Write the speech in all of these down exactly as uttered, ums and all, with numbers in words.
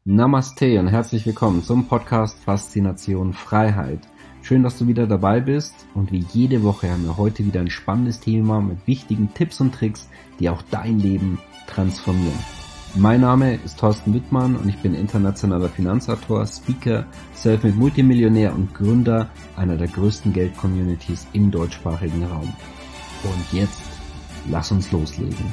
Namaste und herzlich willkommen zum Podcast Faszination Freiheit. Schön, dass du wieder dabei bist und wie jede Woche haben wir heute wieder ein spannendes Thema mit wichtigen Tipps und Tricks, die auch dein Leben transformieren. Mein Name ist Thorsten Wittmann und ich bin internationaler Finanzautor, Speaker, Selfmade Multimillionär und Gründer einer der größten Geld-Communities im deutschsprachigen Raum. Und jetzt, lass uns loslegen.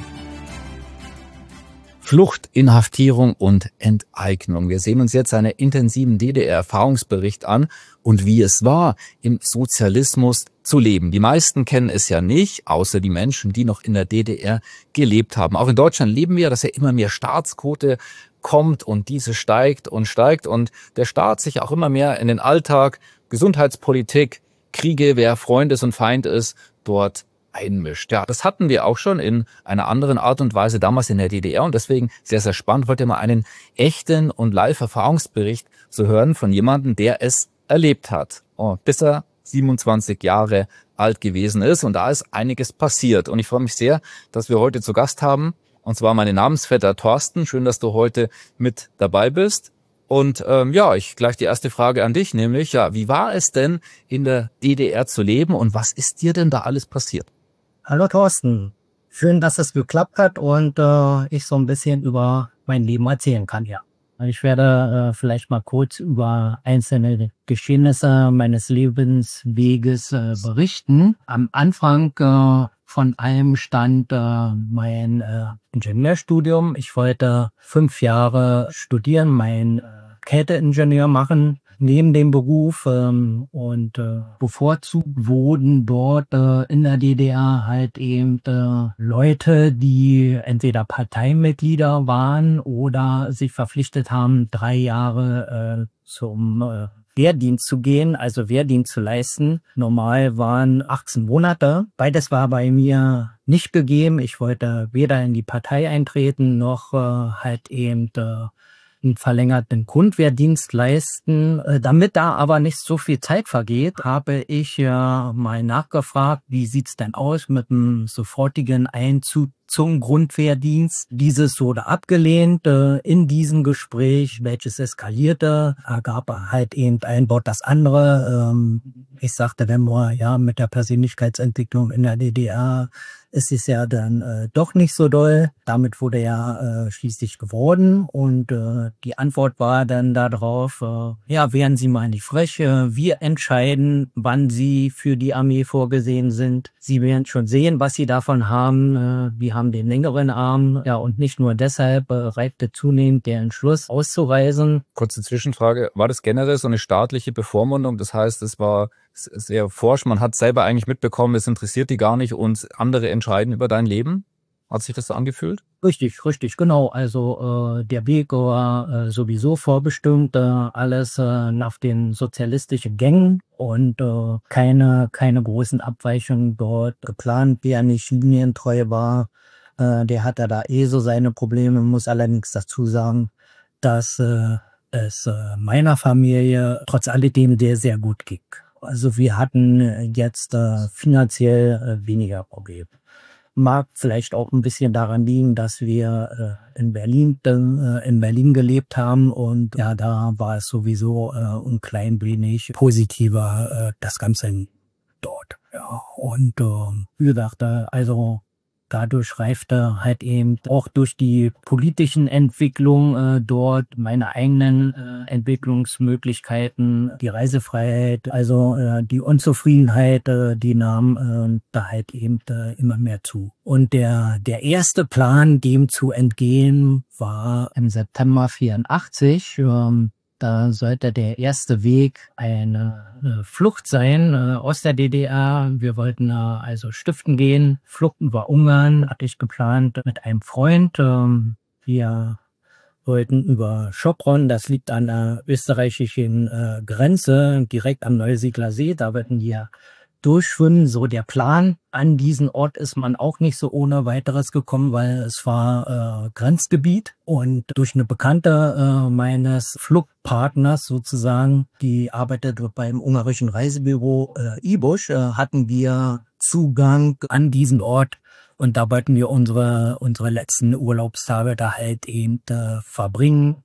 Flucht, Inhaftierung und Enteignung. Wir sehen uns jetzt einen intensiven D D R-Erfahrungsbericht an und wie es war, im Sozialismus zu leben. Die meisten kennen es ja nicht, außer die Menschen, die noch in der D D R gelebt haben. Auch in Deutschland leben wir, dass ja immer mehr Staatsquote kommt und diese steigt und steigt und der Staat sich auch immer mehr in den Alltag, Gesundheitspolitik, Kriege, wer Freund ist und Feind ist, dort einmischt. Ja, das hatten wir auch schon in einer anderen Art und Weise damals in der D D R und deswegen sehr, sehr spannend, heute mal einen echten und Live-Erfahrungsbericht zu hören von jemandem, der es erlebt hat, oh, bis er siebenundzwanzig Jahre alt gewesen ist und da ist einiges passiert und ich freue mich sehr, dass wir heute zu Gast haben und zwar meine Namensvetter Thorsten. Schön, dass du heute mit dabei bist. Und ähm, ja, ich gleich die erste Frage an dich, nämlich, ja, wie war es denn in der D D R zu leben und was ist dir denn da alles passiert? Hallo Thorsten, schön, dass es geklappt hat und äh, ich so ein bisschen über mein Leben erzählen kann, ja. Ich werde äh, vielleicht mal kurz über einzelne Geschehnisse meines Lebensweges äh, berichten. Am Anfang äh, von allem stand äh, mein äh, Ingenieurstudium. Ich wollte fünf Jahre studieren, mein äh, Kälteingenieur machen neben dem Beruf ähm, und äh, bevorzugt wurden dort äh, in der D D R halt eben äh, Leute, die entweder Parteimitglieder waren oder sich verpflichtet haben, drei Jahre äh, zum äh, Wehrdienst zu gehen, also Wehrdienst zu leisten. Normal waren achtzehn Monate. Beides war bei mir nicht gegeben. Ich wollte weder in die Partei eintreten, noch äh, halt eben äh, einen verlängerten Grundwehrdienst leisten. Damit da aber nicht so viel Zeit vergeht, habe ich ja mal nachgefragt, wie sieht's denn aus mit dem sofortigen Einzug zum Grundwehrdienst. Dieses wurde abgelehnt äh, in diesem Gespräch, welches eskalierte, ergab halt eben ein Wort das andere. Ähm, ich sagte, wenn wir ja mit der Persönlichkeitsentwicklung in der D D R ist es ja dann äh, doch nicht so doll. Damit wurde ja äh, schließlich geworden und äh, die Antwort war dann darauf, äh, ja, wären Sie mal nicht frech, äh, wir entscheiden, wann Sie für die Armee vorgesehen sind. Sie werden schon sehen, was Sie davon haben. Äh, wir haben den längeren Arm, ja, und nicht nur deshalb äh, reifte zunehmend der Entschluss auszureisen. Kurze Zwischenfrage, war das generell so eine staatliche Bevormundung? Das heißt, es war sehr forsch, man hat selber eigentlich mitbekommen, es interessiert die gar nicht und andere entscheiden über dein Leben? Hat sich das so angefühlt? Richtig, richtig, genau. Also äh, der Weg war äh, sowieso vorbestimmt, äh, alles äh, nach den sozialistischen Gängen und äh, keine keine großen Abweichungen dort geplant. Wer nicht linientreu war, äh, der hatte da eh so seine Probleme. Muss allerdings dazu sagen, dass äh, es äh, meiner Familie trotz alledem sehr, sehr gut ging. Also wir hatten jetzt äh, finanziell äh, weniger Probleme. Mag vielleicht auch ein bisschen daran liegen, dass wir äh, in Berlin äh, in Berlin gelebt haben und ja, da war es sowieso äh, ein klein wenig positiver äh, das Ganze dort. Ja, und äh, wie gesagt, äh, also dadurch reifte halt eben auch durch die politischen Entwicklungen äh, dort meine eigenen äh, Entwicklungsmöglichkeiten, die Reisefreiheit, also äh, die Unzufriedenheit, äh, die nahm äh, da halt eben äh, immer mehr zu. Und der der erste Plan, dem zu entgehen, war im September vierundachtzig. Ähm, Da sollte der erste Weg eine äh, Flucht sein äh, aus der D D R. Wir wollten äh, also stiften gehen. Flucht über Ungarn hatte ich geplant mit einem Freund. Ähm, wir wollten über Sopron, das liegt an der österreichischen äh, Grenze, direkt am Neusiedler See. Da wollten wir durchschwimmen, so der Plan. An diesen Ort ist man auch nicht so ohne weiteres gekommen, weil es war äh, Grenzgebiet und durch eine Bekannte äh, meines Fluchtpartners sozusagen, die arbeitete beim ungarischen Reisebüro äh, Ibusch, äh, hatten wir Zugang an diesen Ort und da wollten wir unsere unsere letzten Urlaubstage da halt eben äh, verbringen.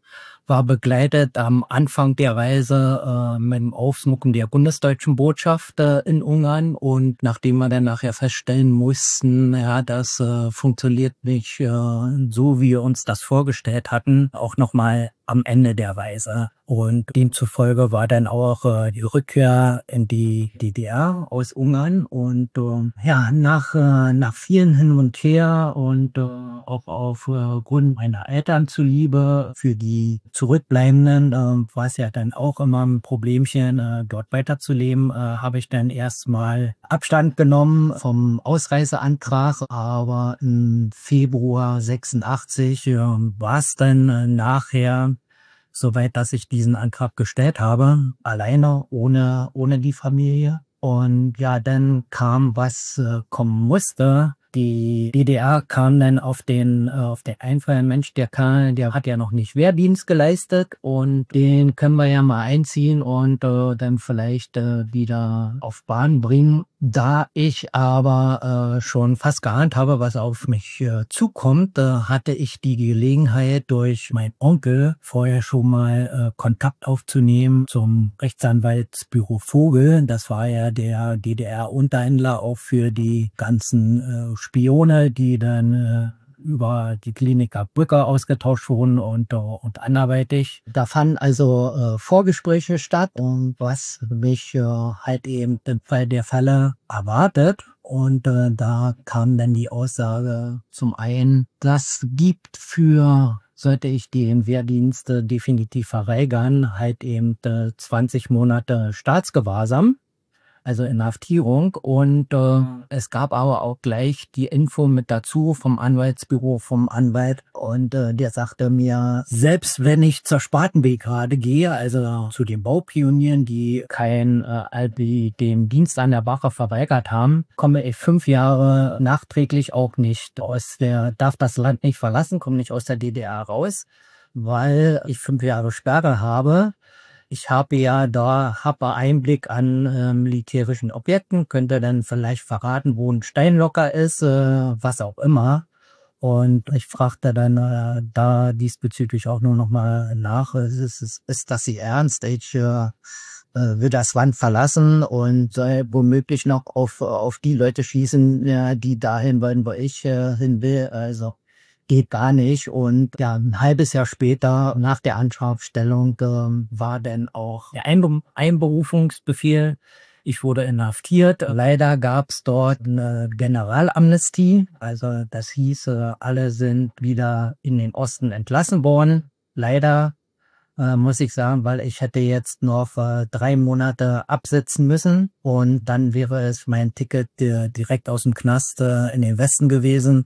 war begleitet am Anfang der Reise äh, mit dem Aufsuchen der bundesdeutschen Botschaft äh, in Ungarn, und nachdem wir dann nachher feststellen mussten, ja, das äh, funktioniert nicht äh, so, wie wir uns das vorgestellt hatten, auch nochmal am Ende der Reise. Und demzufolge war dann auch äh, die Rückkehr in die D D R aus Ungarn. Und äh, ja, nach, äh, nach vielen Hin und Her und äh, auch aufgrund äh, meiner Eltern zuliebe, für die Zurückbleibenden äh, war es ja dann auch immer ein Problemchen, äh, dort weiterzuleben, äh, habe ich dann erstmal Abstand genommen vom Ausreiseantrag. Aber im Februar sechsundachtzig äh, war es dann äh, nachher soweit, dass ich diesen Antrag gestellt habe, alleine, ohne, ohne die Familie. Und ja, dann kam, was äh, kommen musste. Die D D R kam dann auf den, äh, auf den Einfall, Mensch, der Karl, der hat ja noch nicht Wehrdienst geleistet, und den können wir ja mal einziehen und äh, dann vielleicht äh, wieder auf Bahn bringen. Da ich aber äh, schon fast geahnt habe, was auf mich äh, zukommt, äh, hatte ich die Gelegenheit, durch meinen Onkel vorher schon mal äh, Kontakt aufzunehmen zum Rechtsanwaltsbüro Vogel. Das war ja der D D R-Unterhändler auch für die ganzen äh, Spione, die dann äh, über die Kliniker Brücke ausgetauscht wurden und, und anderweitig. Da fanden also äh, Vorgespräche statt, und was mich äh, halt eben im Fall der Fälle erwartet. Und äh, da kam dann die Aussage zum einen, das gibt für, sollte ich den Wehrdienst äh, definitiv verweigern, halt eben äh, zwanzig Monate Staatsgewahrsam, also Inhaftierung. Und äh, es gab aber auch gleich die Info mit dazu vom Anwaltsbüro, vom Anwalt. Und äh, der sagte mir, selbst wenn ich zur Spatenbrigade gehe, also zu den Baupionieren, die kein äh, die den Dienst an der Wache verweigert haben, komme ich fünf Jahre nachträglich auch nicht aus der, darf das Land nicht verlassen, komme nicht aus der D D R raus, weil ich fünf Jahre Sperre habe. Ich habe ja da habe Einblick an äh, militärischen Objekten, könnte dann vielleicht verraten, wo ein Steinlocker ist, äh, was auch immer. Und ich fragte dann äh, da diesbezüglich auch nur noch mal nach, ist, ist, ist das Sie ernst? Ich äh, will das Land verlassen und soll womöglich noch auf, auf die Leute schießen, ja, die dahin wollen, wo ich äh, hin will. Also geht gar nicht. Und ja, ein halbes Jahr später, nach der Antragstellung, äh, war dann auch der Einber- Einberufungsbefehl. Ich wurde inhaftiert. Leider gab es dort eine Generalamnestie. Also das hieß, äh, alle sind wieder in den Osten entlassen worden. Leider äh, muss ich sagen, weil ich hätte jetzt noch äh, drei Monate absitzen müssen, und dann wäre es mein Ticket äh, direkt aus dem Knast äh, in den Westen gewesen.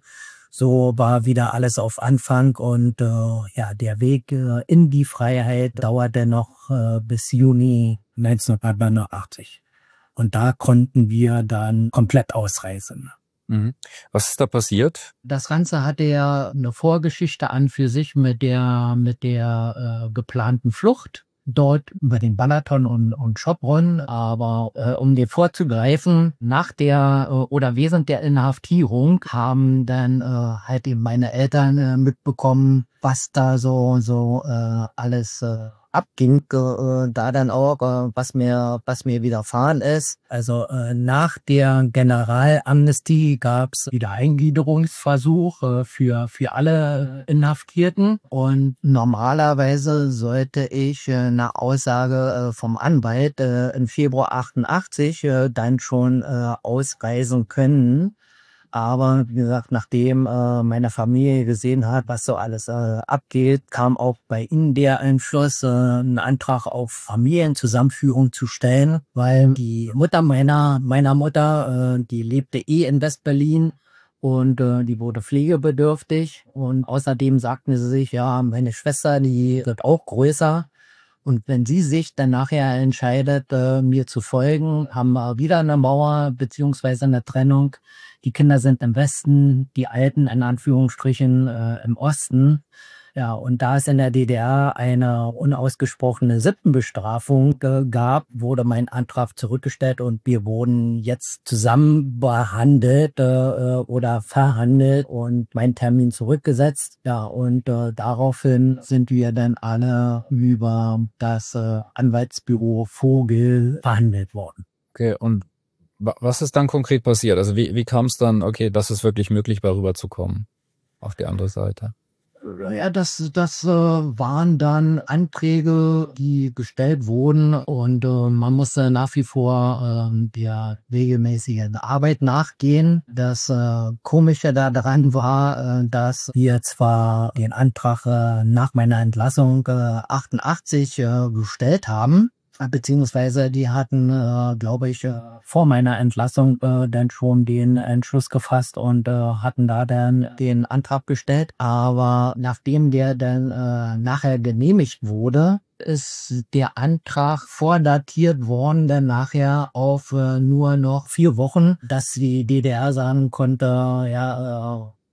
So war wieder alles auf Anfang, und äh, ja, der Weg äh, in die Freiheit dauerte noch äh, bis Juni neunzehnhundertneunundachtzig. Und da konnten wir dann komplett ausreisen. Mhm. Was ist da passiert? Das Ganze hatte ja eine Vorgeschichte an für sich mit der mit der äh, geplanten Flucht dort über den Balaton und, und Schopron. Aber äh, um dir vorzugreifen, nach der äh, oder während der Inhaftierung haben dann äh, halt eben meine Eltern äh, mitbekommen, was da so so äh, alles äh, abging, äh, da dann auch, äh, was mir was mir widerfahren ist. Also äh, nach der Generalamnestie gab es wieder Eingliederungsversuch äh, für für alle äh, Inhaftierten, und normalerweise sollte ich äh, nach Aussage äh, vom Anwalt äh, im Februar achtundachtzig äh, dann schon äh, ausreisen können. Aber wie gesagt, nachdem äh, meine Familie gesehen hat, was so alles äh, abgeht, kam auch bei ihnen der Entschluss, äh, einen Antrag auf Familienzusammenführung zu stellen, weil die Mutter meiner meiner Mutter, äh, die lebte eh in West-Berlin, und äh, die wurde pflegebedürftig. Und außerdem sagten sie sich, ja, meine Schwester, die wird auch größer. Und wenn sie sich dann nachher entscheidet, äh, mir zu folgen, haben wir wieder eine Mauer beziehungsweise eine Trennung. Die Kinder sind im Westen, die Alten in Anführungsstrichen äh, im Osten. Ja, und da es in der D D R eine unausgesprochene Sittenbestrafung äh, gab, wurde mein Antrag zurückgestellt und wir wurden jetzt zusammen behandelt äh, oder verhandelt und mein Termin zurückgesetzt. Ja, und äh, daraufhin sind wir dann alle über das äh, Anwaltsbüro Vogel verhandelt worden. Okay, und wa- was ist dann konkret passiert? Also wie, wie kam es dann, okay, dass es wirklich möglich war, rüberzukommen auf die andere Seite? Ja, das, das äh, waren dann Anträge, die gestellt wurden und äh, man musste nach wie vor ähm, der regelmäßigen Arbeit nachgehen. Das äh, Komische daran war, äh, dass wir zwar den Antrag äh, nach meiner Entlassung äh, achtundachtzig äh, gestellt haben, beziehungsweise die hatten, äh, glaube ich, äh, vor meiner Entlassung äh, dann schon den Entschluss gefasst und äh, hatten da dann den Antrag gestellt. Aber nachdem der dann äh, nachher genehmigt wurde, ist der Antrag vordatiert worden, dann nachher auf äh, nur noch vier Wochen, dass die D D R sagen konnte, ja, äh,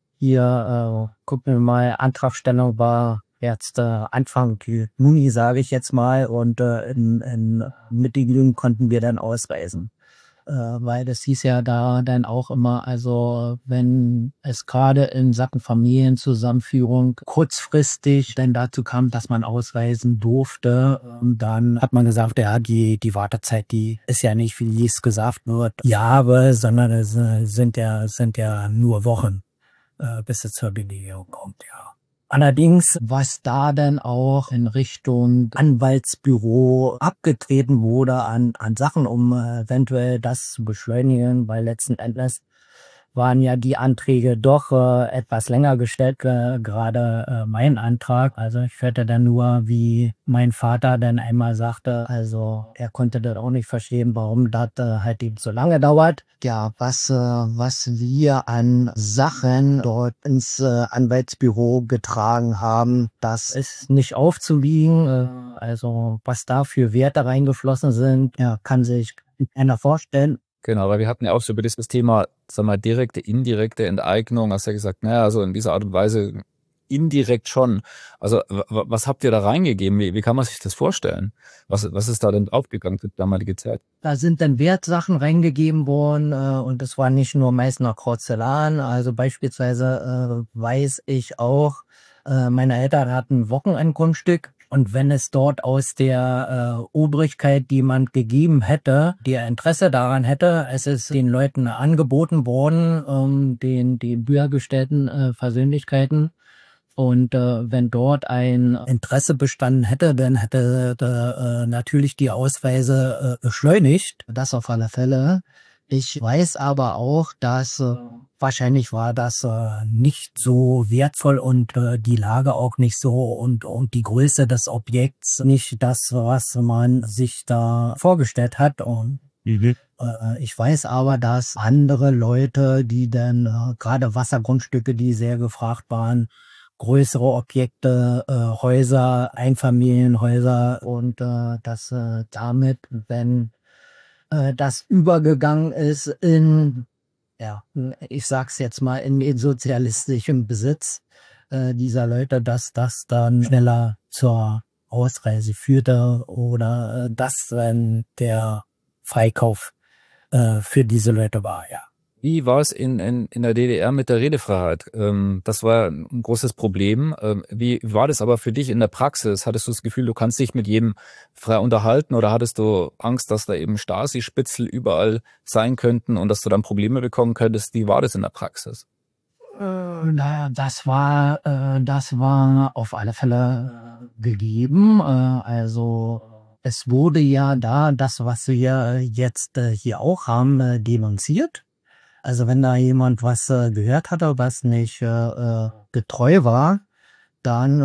hier, äh, gucken wir mal, Antragstellung war jetzt äh, Anfang Juni, sage ich jetzt mal, und äh, in, in Mitte Juni konnten wir dann ausreisen. Äh, weil das hieß ja da dann auch immer, also wenn es gerade in Sachen Familienzusammenführung kurzfristig dann dazu kam, dass man ausreisen durfte, ähm, dann hat man gesagt, ja, die, die Wartezeit, die ist ja nicht, wie es gesagt wird, Jahre, sondern es äh, sind ja, sind ja nur Wochen, äh, bis es zur Begehung kommt, ja. Allerdings, was da dann auch in Richtung Anwaltsbüro abgetreten wurde an, an Sachen, um äh, eventuell das zu beschleunigen, weil letzten Endes waren ja die Anträge doch äh, etwas länger gestellt, äh, gerade äh, mein Antrag. Also ich hörte dann nur, wie mein Vater dann einmal sagte, also er konnte das auch nicht verstehen, warum das äh, halt eben so lange dauert. Ja, was, äh, was wir an Sachen dort ins äh, Anwaltsbüro getragen haben, das ist nicht aufzuwiegen. Äh, also was da für Werte reingeflossen sind, ja, kann sich keiner vorstellen. Genau, weil wir hatten ja auch so über dieses Thema, sag mal, direkte, indirekte Enteignung, hast ja gesagt, naja, also in dieser Art und Weise indirekt schon. Also w- w- was habt ihr da reingegeben? Wie, wie kann man sich das vorstellen? Was, was ist da denn aufgegangen für die damalige Zeit? Da sind dann Wertsachen reingegeben worden äh, und das war nicht nur Meißner Porzellan. Also beispielsweise äh, weiß ich auch, äh, meine Eltern hatten ein Wochenendgrundstück und wenn es dort aus der äh, Obrigkeit jemand gegeben hätte, der Interesse daran hätte, es ist den Leuten angeboten worden, ähm, den, den höhergestellten äh, Persönlichkeiten. Und äh, wenn dort ein Interesse bestanden hätte, dann hätte äh, natürlich die Ausweise äh, beschleunigt. Das auf alle Fälle. Ich weiß aber auch, dass äh, wahrscheinlich war das äh, nicht so wertvoll und äh, die Lage auch nicht so und, und die Größe des Objekts nicht das, was man sich da vorgestellt hat. Und Mhm. äh, ich weiß aber, dass andere Leute, die dann äh, gerade Wassergrundstücke, die sehr gefragt waren, größere Objekte, äh, Häuser, Einfamilienhäuser und äh, dass äh, damit, wenn äh, das übergegangen ist in, ja, ich sag's jetzt mal, in den sozialistischen Besitz äh, dieser Leute, dass das dann schneller zur Ausreise führte oder äh, das dann der Freikauf äh, für diese Leute war, ja. Wie war es in, in, in der D D R mit der Redefreiheit? Ähm, das war ein großes Problem. Ähm, wie war das aber für dich in der Praxis? Hattest du das Gefühl, du kannst dich mit jedem frei unterhalten oder hattest du Angst, dass da eben Stasi-Spitzel überall sein könnten und dass du dann Probleme bekommen könntest? Wie war das in der Praxis? Äh, naja, das war, äh, das war auf alle Fälle äh, gegeben. Äh, also es wurde ja da das, was wir jetzt äh, hier auch haben, äh, denunziert. Also wenn da jemand was äh, gehört hatte, was nicht äh, äh, getreu war, dann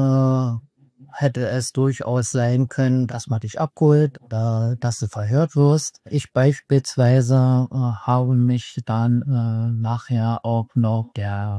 äh, hätte es durchaus sein können, dass man dich abholt oder dass du verhört wirst. Ich beispielsweise äh, habe mich dann äh, nachher auch noch der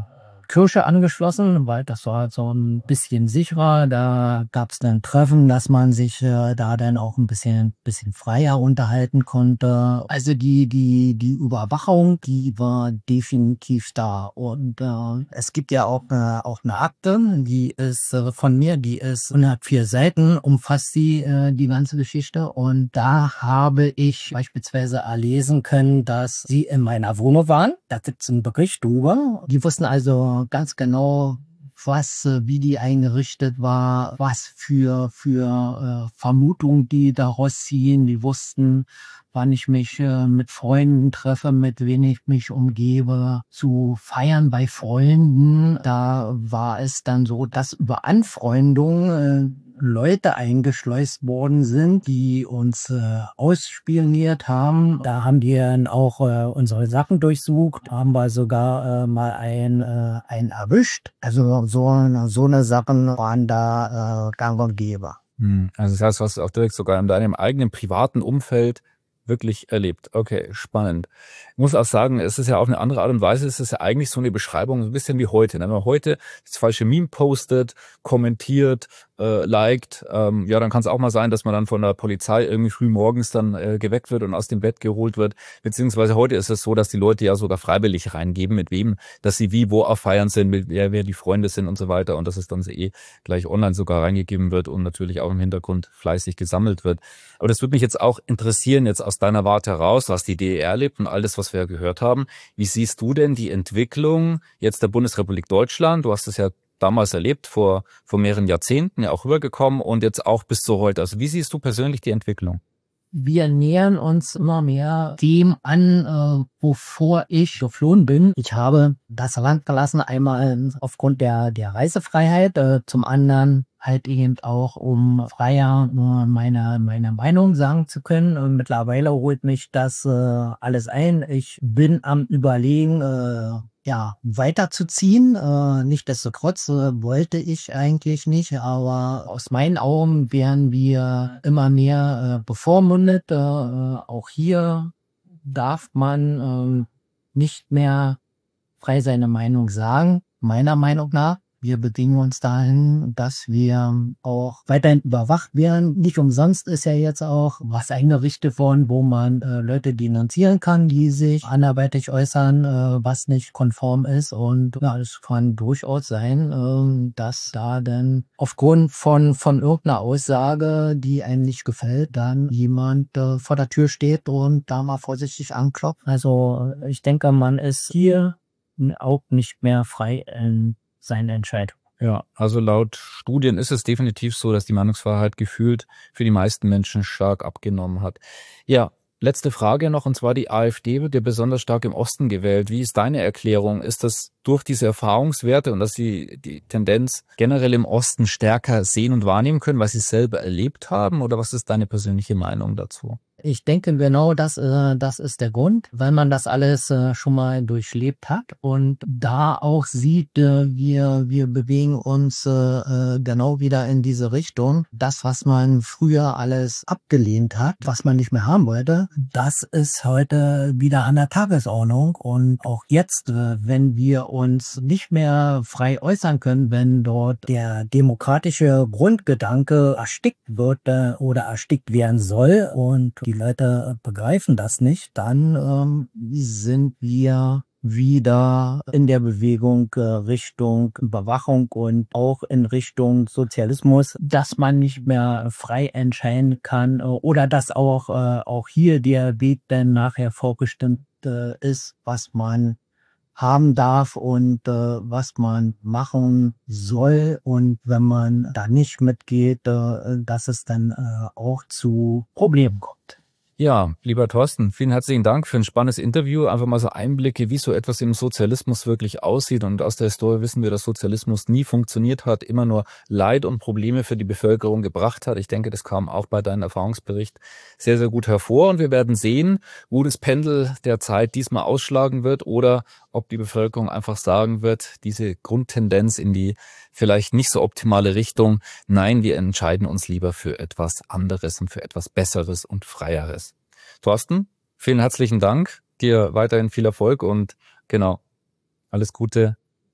Kirche angeschlossen, weil das war so ein bisschen sicherer. Da gab es dann Treffen, dass man sich äh, da dann auch ein bisschen bisschen freier unterhalten konnte. Also die die die Überwachung, die war definitiv da. Und äh, es gibt ja auch äh, auch eine Akte, die ist äh, von mir, die ist hundertvier Seiten, umfasst die äh, die ganze Geschichte. Und da habe ich beispielsweise erlesen können, dass sie in meiner Wohnung waren. Da gibt es einen Bericht drüber. Die wussten also ganz genau, was, äh, wie die eingerichtet war, was für für äh, Vermutungen die daraus ziehen. Die wussten, wann ich mich äh, mit Freunden treffe, mit wem ich mich umgebe, zu feiern bei Freunden. Da war es dann so, dass über Anfreundung äh, Leute eingeschleust worden sind, die uns äh, ausspioniert haben. Da haben die dann auch äh, unsere Sachen durchsucht, haben wir sogar äh, mal einen, äh, einen erwischt. Also so, eine- so eine Sachen waren da äh, gang und gäbe. Hm, Also das heißt, du hast auch direkt sogar in deinem eigenen privaten Umfeld wirklich erlebt. Okay, spannend. Ich muss auch sagen, es ist ja auf eine andere Art und Weise, es ist ja eigentlich so eine Beschreibung, ein bisschen wie heute. Ne? Wenn man heute das falsche Meme postet, kommentiert, äh, liked, ähm, ja, dann kann es auch mal sein, dass man dann von der Polizei irgendwie früh morgens dann äh, geweckt wird und aus dem Bett geholt wird. Beziehungsweise heute ist es so, dass die Leute ja sogar freiwillig reingeben, mit wem, dass sie wie, wo auf Feiern sind, mit wer, wer die Freunde sind und so weiter. Und dass es dann eh gleich online sogar reingegeben wird und natürlich auch im Hintergrund fleißig gesammelt wird. Aber das würde mich jetzt auch interessieren, jetzt aus deiner Warte heraus, du hast die D D R erlebt und all das, was wir gehört haben. Wie siehst du denn die Entwicklung jetzt der Bundesrepublik Deutschland? Du hast es ja damals erlebt, vor, vor mehreren Jahrzehnten ja auch rübergekommen und jetzt auch bis zu heute. Also wie siehst du persönlich die Entwicklung? Wir nähern uns immer mehr dem an, äh, wovor ich geflohen bin. Ich habe das Land verlassen, einmal aufgrund der, der Reisefreiheit, äh, zum anderen halt eben auch, um freier äh, meine, meine Meinung sagen zu können. Und mittlerweile holt mich das äh, alles ein. Ich bin am Überlegen, äh, ja, weiterzuziehen. Äh, nichtsdestotrotz äh, wollte ich eigentlich nicht, aber aus meinen Augen werden wir immer mehr äh, bevormundet. Äh, auch hier darf man äh, nicht mehr frei seine Meinung sagen, meiner Meinung nach. Wir bedingen uns dahin, dass wir auch weiterhin überwacht werden. Nicht umsonst ist ja jetzt auch was eingerichtet worden, wo man äh, Leute denunzieren kann, die sich anderweitig äußern, äh, was nicht konform ist. Und ja, es kann durchaus sein, äh, dass da dann aufgrund von, von irgendeiner Aussage, die einem nicht gefällt, dann jemand äh, vor der Tür steht und da mal vorsichtig anklopft. Also äh, ich denke, man ist hier auch nicht mehr frei in seine Entscheidung. Ja, also laut Studien ist es definitiv so, dass die Meinungsfreiheit gefühlt für die meisten Menschen stark abgenommen hat. Ja, letzte Frage noch, und zwar die AfD wird ja besonders stark im Osten gewählt. Wie ist deine Erklärung? Ist das durch diese Erfahrungswerte und dass sie die Tendenz generell im Osten stärker sehen und wahrnehmen können, weil sie es selber erlebt haben? Oder was ist deine persönliche Meinung dazu? Ich denke genau, das, äh, das ist der Grund, weil man das alles äh, schon mal durchlebt hat und da auch sieht, äh, wir, wir bewegen uns äh, äh, genau wieder in diese Richtung. Das, was man früher alles abgelehnt hat, was man nicht mehr haben wollte, das ist heute wieder an der Tagesordnung. Und auch jetzt, äh, wenn wir uns nicht mehr frei äußern können, wenn dort der demokratische Grundgedanke erstickt wird äh, oder erstickt werden soll und die Leute begreifen das nicht, dann ähm, sind wir wieder in der Bewegung äh, Richtung Überwachung und auch in Richtung Sozialismus, dass man nicht mehr frei entscheiden kann äh, oder dass auch, äh, auch hier der Weg dann nachher vorbestimmt äh, ist, was man haben darf und äh, was man machen soll. Und wenn man da nicht mitgeht, äh, dass es dann äh, auch zu Problemen kommt. Ja, lieber Thorsten, vielen herzlichen Dank für ein spannendes Interview. Einfach mal so Einblicke, wie so etwas im Sozialismus wirklich aussieht. Und aus der Historie wissen wir, dass Sozialismus nie funktioniert hat, immer nur Leid und Probleme für die Bevölkerung gebracht hat. Ich denke, das kam auch bei deinem Erfahrungsbericht sehr, sehr gut hervor. Und wir werden sehen, wo das Pendel der Zeit diesmal ausschlagen wird oder ob die Bevölkerung einfach sagen wird, diese Grundtendenz in die vielleicht nicht so optimale Richtung. Nein, wir entscheiden uns lieber für etwas anderes und für etwas Besseres und Freieres. Thorsten, vielen herzlichen Dank. Dir weiterhin viel Erfolg und genau, alles Gute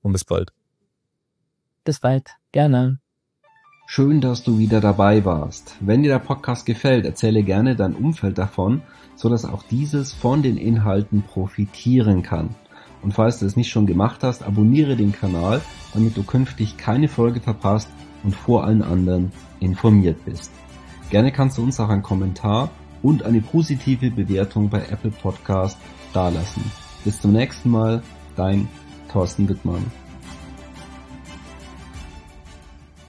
und bis bald. Bis bald, gerne. Schön, dass du wieder dabei warst. Wenn dir der Podcast gefällt, erzähle gerne dein Umfeld davon, so dass auch dieses von den Inhalten profitieren kann. Und falls du es nicht schon gemacht hast, abonniere den Kanal, damit du künftig keine Folge verpasst und vor allen anderen informiert bist. Gerne kannst du uns auch einen Kommentar und eine positive Bewertung bei Apple Podcast dalassen. Bis zum nächsten Mal, dein Thorsten Wittmann.